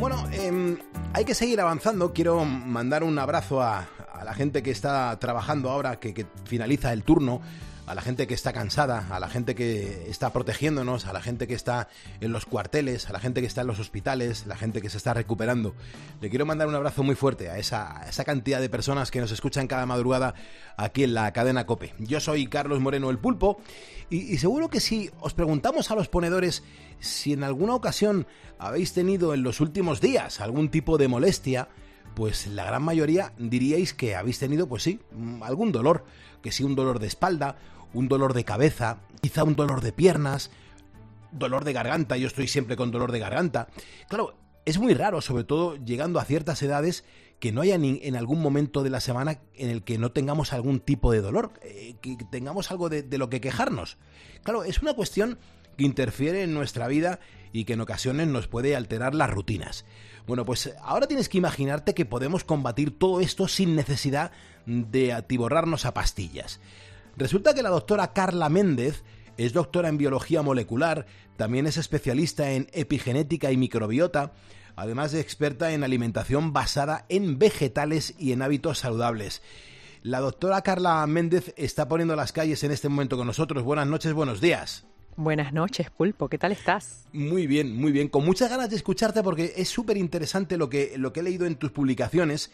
Bueno, hay que seguir avanzando. Quiero mandar un abrazo a la gente que está trabajando ahora, que finaliza el turno, a la gente que está cansada, a la gente que está protegiéndonos, a la gente que está en los cuarteles, a la gente que está en los hospitales, la gente que se está recuperando. Le quiero mandar un abrazo muy fuerte a esa cantidad de personas que nos escuchan cada madrugada aquí en la cadena COPE. Yo soy Carlos Moreno el Pulpo y seguro que si os preguntamos a los ponedores si en alguna ocasión habéis tenido en los últimos días algún tipo de molestia, pues la gran mayoría diríais que habéis tenido, pues sí, algún dolor, que sí, un dolor de espalda, un dolor de cabeza, quizá un dolor de piernas, dolor de garganta. Yo estoy siempre con dolor de garganta. Claro, es muy raro, sobre todo llegando a ciertas edades, que no haya en algún momento de la semana en el que no tengamos algún tipo de dolor, que tengamos algo de lo que quejarnos. Claro, es una cuestión que interfiere en nuestra vida y que en ocasiones nos puede alterar las rutinas. Bueno, pues ahora tienes que imaginarte que podemos combatir todo esto sin necesidad de atiborrarnos a pastillas. Resulta que la doctora Carla Méndez es doctora en biología molecular, también es especialista en epigenética y microbiota, además de experta en alimentación basada en vegetales y en hábitos saludables. La doctora Carla Méndez está poniendo las calles en este momento con nosotros. Buenas noches, buenos días. Buenas noches, Pulpo. ¿Qué tal estás? Muy bien. Con muchas ganas de escucharte porque es súper interesante lo que he leído en tus publicaciones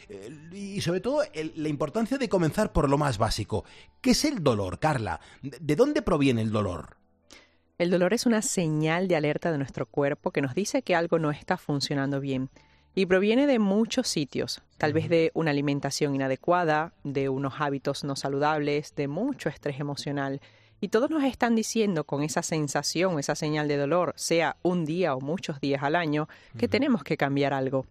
y sobre todo la importancia de comenzar por lo más básico. ¿Qué es el dolor, Carla? ¿De dónde proviene el dolor? El dolor es una señal de alerta de nuestro cuerpo que nos dice que algo no está funcionando bien y proviene de muchos sitios, tal vez de una alimentación inadecuada, de unos hábitos no saludables, de mucho estrés emocional. Y todos nos están diciendo con esa sensación, esa señal de dolor, sea un día o muchos días al año, que tenemos que cambiar algo.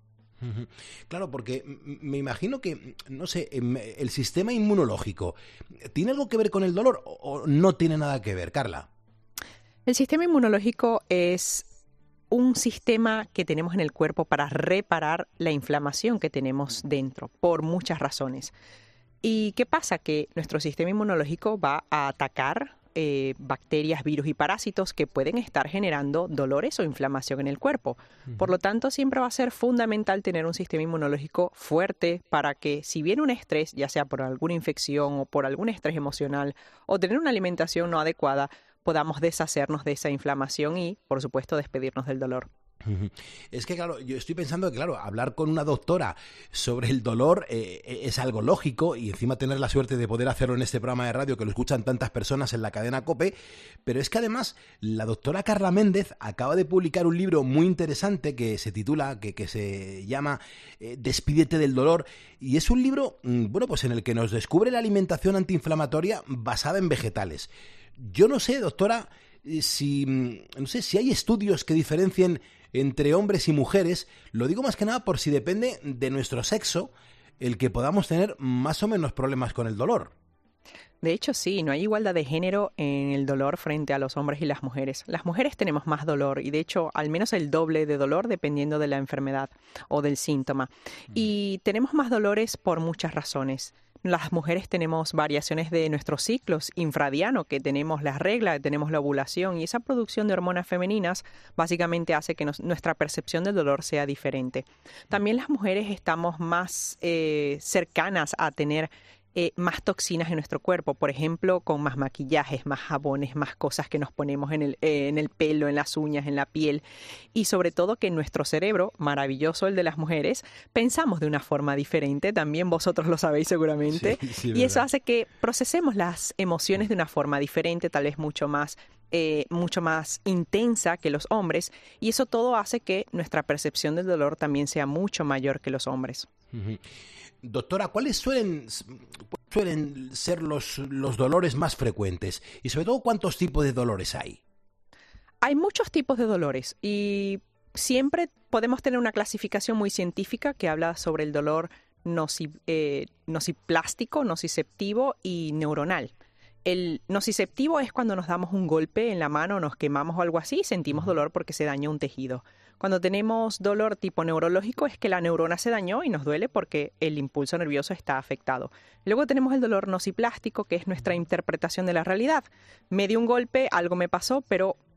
Claro, porque me imagino que, no sé, el sistema inmunológico, ¿tiene algo que ver con el dolor o no tiene nada que ver, Carla? El sistema inmunológico es un sistema que tenemos en el cuerpo para reparar la inflamación que tenemos dentro, por muchas razones. ¿Y qué pasa? Que nuestro sistema inmunológico va a atacar bacterias, virus y parásitos que pueden estar generando dolores o inflamación en el cuerpo. Por lo tanto, siempre va a ser fundamental tener un sistema inmunológico fuerte para que, si viene un estrés, ya sea por alguna infección o por algún estrés emocional o tener una alimentación no adecuada, podamos deshacernos de esa inflamación y, por supuesto, despedirnos del dolor. Es que, claro, yo estoy pensando que, claro, hablar con una doctora sobre el dolor es algo lógico y encima tener la suerte de poder hacerlo en este programa de radio que lo escuchan tantas personas en la cadena COPE, pero es que además la doctora Carla Méndez acaba de publicar un libro muy interesante que se titula, que se llama Despídete del dolor, y es un libro, bueno, pues en el que nos descubre la alimentación antiinflamatoria basada en vegetales. Yo no sé, doctora, si hay estudios que diferencien entre hombres y mujeres. Lo digo más que nada por si depende de nuestro sexo el que podamos tener más o menos problemas con el dolor. De hecho, sí, no hay igualdad de género en el dolor frente a los hombres y las mujeres. Las mujeres tenemos más dolor y, de hecho, al menos el doble de dolor dependiendo de la enfermedad o del síntoma. Y tenemos más dolores por muchas razones. Las mujeres tenemos variaciones de nuestros ciclos infradiano, que tenemos la regla, que tenemos la ovulación, y esa producción de hormonas femeninas básicamente hace que nuestra percepción del dolor sea diferente. También las mujeres estamos más cercanas a tener más toxinas en nuestro cuerpo, por ejemplo, con más maquillajes, más jabones, más cosas que nos ponemos en el pelo, en las uñas, en la piel, y sobre todo que nuestro cerebro, maravilloso el de las mujeres, pensamos de una forma diferente, también vosotros lo sabéis seguramente, sí, y eso hace que procesemos las emociones de una forma diferente, tal vez mucho más intensa que los hombres, y eso todo hace que nuestra percepción del dolor también sea mucho mayor que los hombres. Doctora, ¿cuáles suelen ser los dolores más frecuentes? Y sobre todo, ¿cuántos tipos de dolores hay? Hay muchos tipos de dolores y siempre podemos tener una clasificación muy científica que habla sobre el dolor nociplástico, nociceptivo y neuronal. El nociceptivo es cuando nos damos un golpe en la mano, nos quemamos o algo así y sentimos dolor porque se dañó un tejido. Cuando tenemos dolor tipo neurológico es que la neurona se dañó y nos duele porque el impulso nervioso está afectado. Luego tenemos el dolor nociplástico, que es nuestra interpretación de la realidad. Me dio un golpe, algo me pasó, pero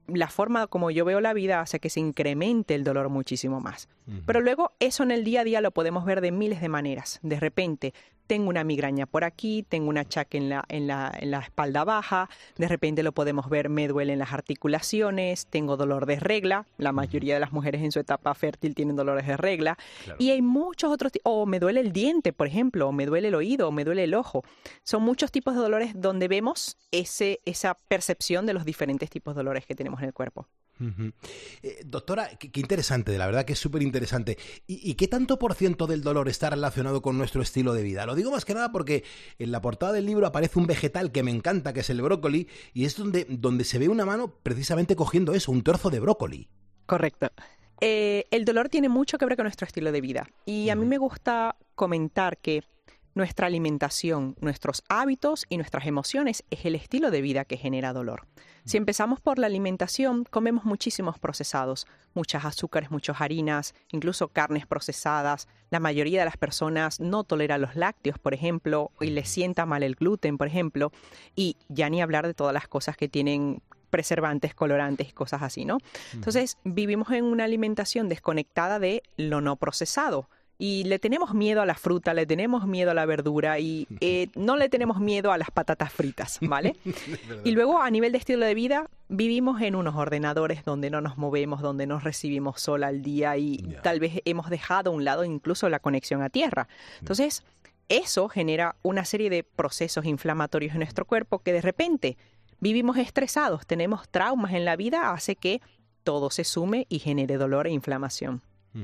la forma como yo veo la vida hace que se incremente el dolor muchísimo más. Pero luego eso en el día a día lo podemos ver de miles de maneras. De repente tengo una migraña por aquí, tengo un achaque en la espalda baja, de repente lo podemos ver, me duelen las articulaciones, tengo dolor de regla, la mayoría de las mujeres en su etapa fértil tienen dolores de regla, claro. Y hay muchos otros, o me duele el diente, por ejemplo, o me duele el oído, o me duele el ojo. Son muchos tipos de dolores donde vemos esa percepción de los diferentes tipos de dolores que tenemos en el cuerpo. Doctora, qué interesante, la verdad que es súper interesante. ¿Y qué tanto por ciento del dolor está relacionado con nuestro estilo de vida? Lo digo más que nada porque en la portada del libro aparece un vegetal que me encanta, que es el brócoli, y es donde se ve una mano precisamente cogiendo eso, un trozo de brócoli. Correcto. El dolor tiene mucho que ver con nuestro estilo de vida. Y a mí me gusta comentar que nuestra alimentación, nuestros hábitos y nuestras emociones es el estilo de vida que genera dolor. Si empezamos por la alimentación, comemos muchísimos procesados, muchas azúcares, muchas harinas, incluso carnes procesadas. La mayoría de las personas no tolera los lácteos, por ejemplo, y les sienta mal el gluten, por ejemplo, y ya ni hablar de todas las cosas que tienen preservantes, colorantes y cosas así, ¿no? Entonces, vivimos en una alimentación desconectada de lo no procesado. Y le tenemos miedo a la fruta, le tenemos miedo a la verdura y no le tenemos miedo a las patatas fritas, ¿vale? Y luego, a nivel de estilo de vida, vivimos en unos ordenadores donde no nos movemos, donde no recibimos sol al día y tal vez hemos dejado a un lado incluso la conexión a tierra. Entonces, eso genera una serie de procesos inflamatorios en nuestro cuerpo que de repente vivimos estresados, tenemos traumas en la vida, hace que todo se sume y genere dolor e inflamación.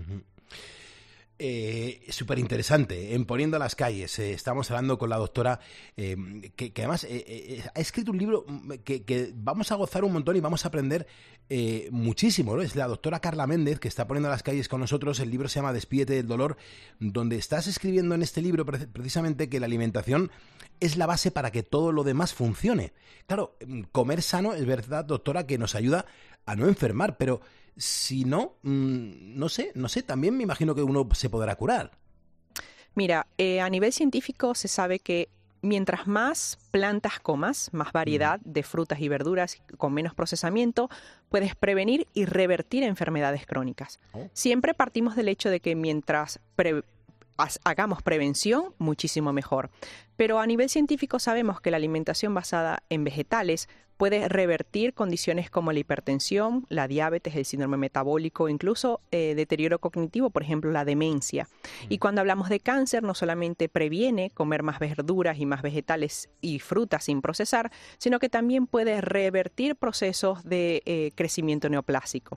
Súper interesante, en Poniendo las calles. Estamos hablando con la doctora que además ha escrito un libro que vamos a gozar un montón y vamos a aprender muchísimo, ¿no? Es la doctora Carla Méndez, que está poniendo las calles con nosotros. El libro se llama Despídete del dolor, donde estás escribiendo en este libro precisamente que la alimentación es la base para que todo lo demás funcione. Claro, comer sano es verdad, doctora, que nos ayuda a no enfermar, pero si no, no sé, también me imagino que uno se podrá curar. Mira, a nivel científico se sabe que mientras más plantas comas, más variedad de frutas y verduras con menos procesamiento, puedes prevenir y revertir enfermedades crónicas. Siempre partimos del hecho de que mientras hagamos prevención, muchísimo mejor. Pero a nivel científico sabemos que la alimentación basada en vegetales puede revertir condiciones como la hipertensión, la diabetes, el síndrome metabólico, incluso deterioro cognitivo, por ejemplo, la demencia. Y cuando hablamos de cáncer, no solamente previene comer más verduras y más vegetales y frutas sin procesar, sino que también puede revertir procesos de crecimiento neoplásico.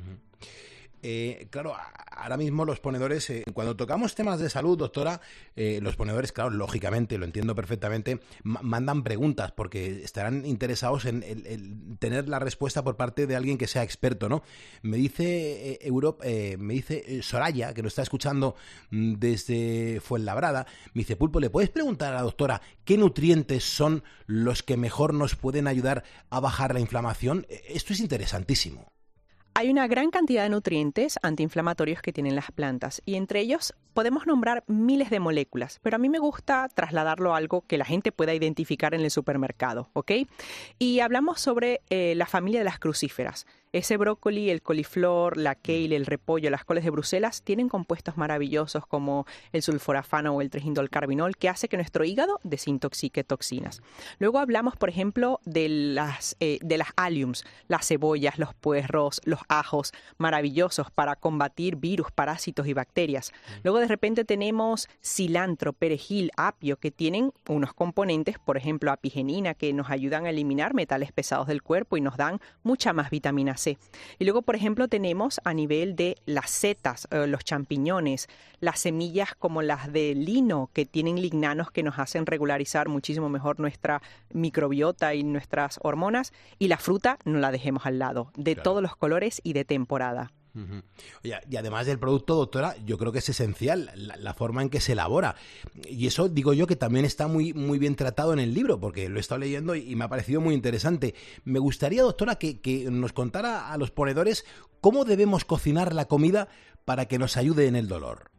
Claro, ahora mismo los ponedores, cuando tocamos temas de salud, doctora, los ponedores, claro, lógicamente, lo entiendo perfectamente, mandan preguntas porque estarán interesados en tener la respuesta por parte de alguien que sea experto, ¿no? Me dice me dice Soraya, que nos está escuchando desde Fuenlabrada, me dice: Pulpo, ¿le puedes preguntar a la doctora qué nutrientes son los que mejor nos pueden ayudar a bajar la inflamación? Esto es interesantísimo. Hay una gran cantidad de nutrientes antiinflamatorios que tienen las plantas y entre ellos podemos nombrar miles de moléculas, pero a mí me gusta trasladarlo a algo que la gente pueda identificar en el supermercado, ¿ok? Y hablamos sobre la familia de las crucíferas. Ese brócoli, el coliflor, la kale, el repollo, las coles de Bruselas tienen compuestos maravillosos como el sulforafano o el trihindolcarbinol que hace que nuestro hígado desintoxique toxinas. Luego hablamos, por ejemplo, de las alliums, las cebollas, los puerros, los ajos, maravillosos para combatir virus, parásitos y bacterias. Luego de repente tenemos cilantro, perejil, apio, que tienen unos componentes, por ejemplo, apigenina, que nos ayudan a eliminar metales pesados del cuerpo y nos dan mucha más vitamina C. Y luego, por ejemplo, tenemos a nivel de las setas, los champiñones, las semillas como las de lino, que tienen lignanos que nos hacen regularizar muchísimo mejor nuestra microbiota y nuestras hormonas. Y la fruta no la dejemos al lado, de todos los colores y de temporada. Oye, y además del producto, doctora, yo creo que es esencial la forma en que se elabora. Y eso digo yo que también está muy, muy bien tratado en el libro, porque lo he estado leyendo y me ha parecido muy interesante. Me gustaría, doctora, que nos contara a los ponedores cómo debemos cocinar la comida para que nos ayude en el dolor.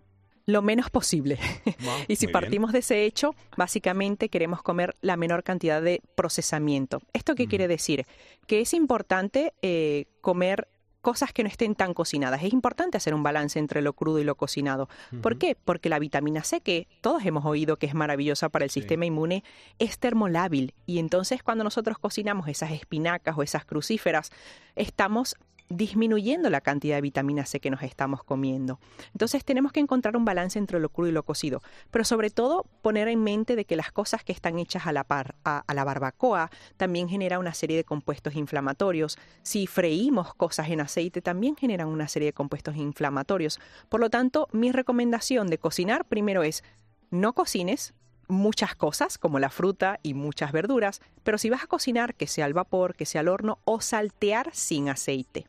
Lo menos posible. Y si Muy partimos de ese hecho, básicamente queremos comer la menor cantidad de procesamiento. ¿Esto qué quiere decir? Que es importante comer cosas que no estén tan cocinadas. Es importante hacer un balance entre lo crudo y lo cocinado. ¿Por qué? Porque la vitamina C, que todos hemos oído que es maravillosa para el sistema inmune, es termolábil. Y entonces cuando nosotros cocinamos esas espinacas o esas crucíferas, estamos disminuyendo la cantidad de vitamina C que nos estamos comiendo. Entonces tenemos que encontrar un balance entre lo crudo y lo cocido, pero sobre todo poner en mente de que las cosas que están hechas a la barbacoa también generan una serie de compuestos inflamatorios. Si freímos cosas en aceite también generan una serie de compuestos inflamatorios. Por lo tanto, mi recomendación de cocinar primero es no cocines muchas cosas como la fruta y muchas verduras, pero si vas a cocinar, que sea al vapor, que sea al horno o saltear sin aceite.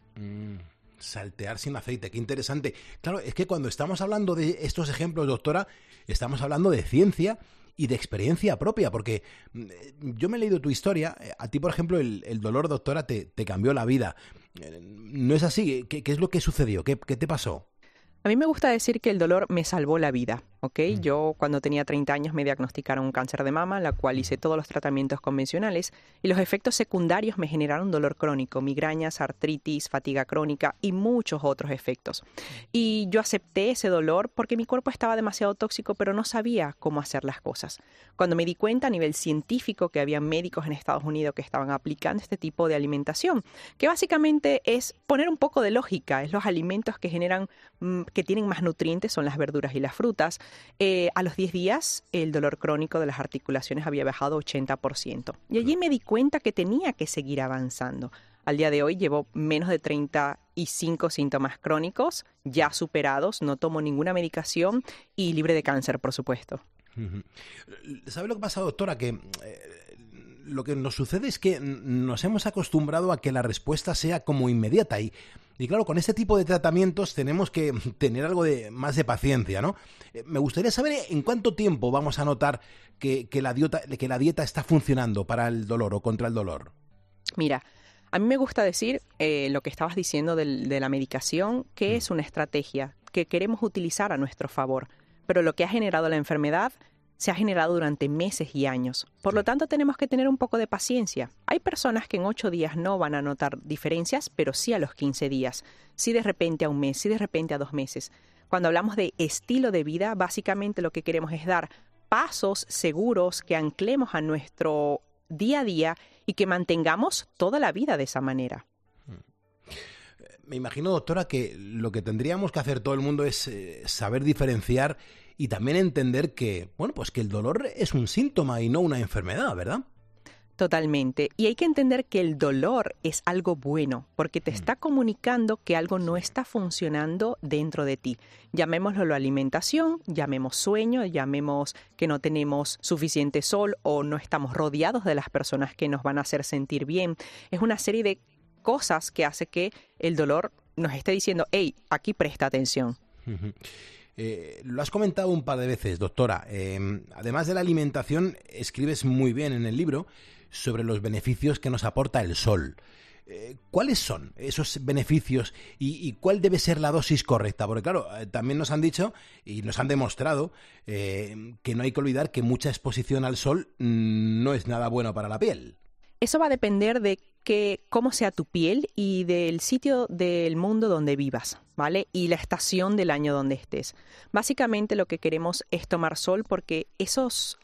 Saltear sin aceite, qué interesante. Claro, es que cuando estamos hablando de estos ejemplos, doctora, estamos hablando de ciencia y de experiencia propia, porque yo me he leído tu historia. A ti, por ejemplo, el dolor, doctora, te cambió la vida. ¿No es así? ¿Qué es lo que sucedió? ¿Qué te pasó? A mí me gusta decir que el dolor me salvó la vida, ¿ok? Yo cuando tenía 30 años me diagnosticaron un cáncer de mama, la cual hice todos los tratamientos convencionales y los efectos secundarios me generaron dolor crónico, migrañas, artritis, fatiga crónica y muchos otros efectos. Y yo acepté ese dolor porque mi cuerpo estaba demasiado tóxico, pero no sabía cómo hacer las cosas. Cuando me di cuenta a nivel científico que había médicos en Estados Unidos que estaban aplicando este tipo de alimentación, que básicamente es poner un poco de lógica, es los alimentos que generan que tienen más nutrientes son las verduras y las frutas. A los 10 días el dolor crónico de las articulaciones había bajado 80%. Y allí me di cuenta que tenía que seguir avanzando. Al día de hoy llevo menos de 35 síntomas crónicos ya superados, no tomo ninguna medicación y libre de cáncer, por supuesto. ¿Sabe lo que pasa, doctora? Que lo que nos sucede es que nos hemos acostumbrado a que la respuesta sea como inmediata y claro, con este tipo de tratamientos tenemos que tener algo más de paciencia, ¿no? Me gustaría saber en cuánto tiempo vamos a notar que la dieta está funcionando para el dolor o contra el dolor. Mira, a mí me gusta decir lo que estabas diciendo de la medicación, que es una estrategia que queremos utilizar a nuestro favor, pero lo que ha generado la enfermedad se ha generado durante meses y años. Por lo tanto, tenemos que tener un poco de paciencia. Hay personas que en 8 días no van a notar diferencias, pero sí a los 15 días. Sí de repente a un mes, sí de repente a 2 meses. Cuando hablamos de estilo de vida, básicamente lo que queremos es dar pasos seguros que anclemos a nuestro día a día y que mantengamos toda la vida de esa manera. Me imagino, doctora, que lo que tendríamos que hacer todo el mundo es saber diferenciar y también entender que, bueno, pues que el dolor es un síntoma y no una enfermedad, ¿verdad? Totalmente. Y hay que entender que el dolor es algo bueno, porque te está comunicando que algo no está funcionando dentro de ti. Llamémoslo la alimentación, llamemos sueño, llamemos que no tenemos suficiente sol o no estamos rodeados de las personas que nos van a hacer sentir bien. Es una serie de cosas que hace que el dolor nos esté diciendo, hey, aquí presta atención. Lo has comentado un par de veces, doctora. Además de la alimentación, escribes muy bien en el libro sobre los beneficios que nos aporta el sol. ¿Cuáles son esos beneficios y cuál debe ser la dosis correcta? Porque claro, también nos han dicho y nos han demostrado que no hay que olvidar que mucha exposición al sol no es nada bueno para la piel. Eso va a depender de cómo sea tu piel y del sitio del mundo donde vivas, ¿vale? Y la estación del año donde estés. Básicamente lo que queremos es tomar sol porque esos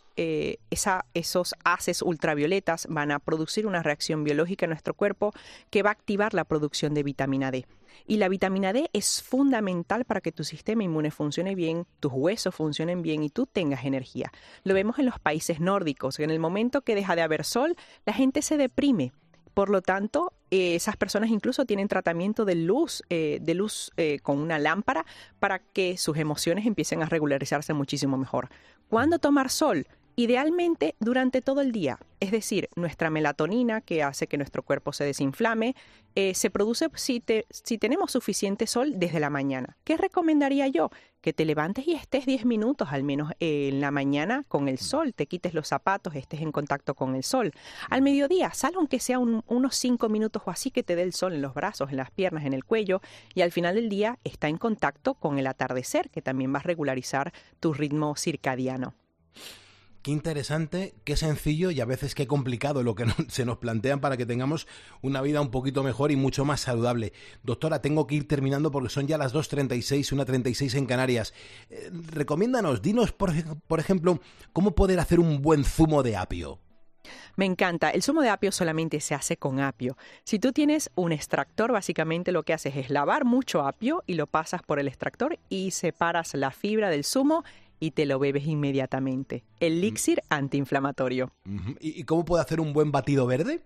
haces ultravioletas van a producir una reacción biológica en nuestro cuerpo que va a activar la producción de vitamina D. Y la vitamina D es fundamental para que tu sistema inmune funcione bien, tus huesos funcionen bien y tú tengas energía. Lo vemos en los países nórdicos, que en el momento que deja de haber sol, la gente se deprime. Por lo tanto, esas personas incluso tienen tratamiento de luz con una lámpara para que sus emociones empiecen a regularizarse muchísimo mejor. ¿Cuándo tomar sol? Idealmente durante todo el día, es decir, nuestra melatonina, que hace que nuestro cuerpo se desinflame, se produce si tenemos suficiente sol desde la mañana. ¿Qué recomendaría yo? Que te levantes y estés 10 minutos al menos en la mañana con el sol, te quites los zapatos, estés en contacto con el sol. Al mediodía, sal aunque sea unos 5 minutos o así, que te dé el sol en los brazos, en las piernas, en el cuello, y al final del día está en contacto con el atardecer, que también va a regularizar tu ritmo circadiano. Qué interesante, qué sencillo y a veces qué complicado lo que se nos plantean para que tengamos una vida un poquito mejor y mucho más saludable. Doctora, tengo que ir terminando porque son ya las 2:36, 1:36 en Canarias. Recomiéndanos, dinos, por ejemplo, cómo poder hacer un buen zumo de apio. Me encanta. El zumo de apio solamente se hace con apio. Si tú tienes un extractor, básicamente lo que haces es lavar mucho apio y lo pasas por el extractor y separas la fibra del zumo y te lo bebes inmediatamente. Elixir antiinflamatorio. ¿Y cómo puedo hacer un buen batido verde?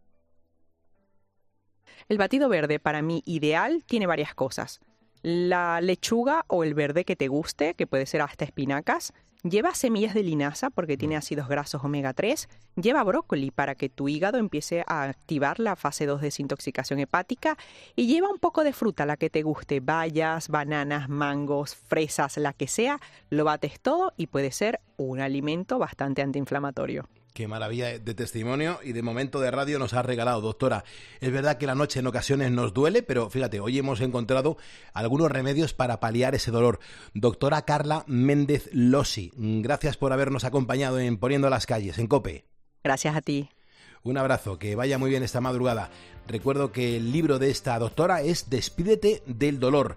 El batido verde, para mí, ideal, tiene varias cosas. La lechuga o el verde que te guste, que puede ser hasta espinacas. Lleva semillas de linaza porque tiene ácidos grasos omega 3. Lleva brócoli para que tu hígado empiece a activar la fase 2 de desintoxicación hepática. Y lleva un poco de fruta, la que te guste. Bayas, bananas, mangos, fresas, la que sea. Lo bates todo y puede ser un alimento bastante antiinflamatorio. Qué maravilla de testimonio y de momento de radio nos ha regalado, doctora. Es verdad que la noche en ocasiones nos duele, pero fíjate, hoy hemos encontrado algunos remedios para paliar ese dolor. Doctora Carla Méndez Losi, gracias por habernos acompañado en Poniendo las Calles, en COPE. Gracias a ti. Un abrazo, que vaya muy bien esta madrugada. Recuerdo que el libro de esta doctora es Despídete del dolor.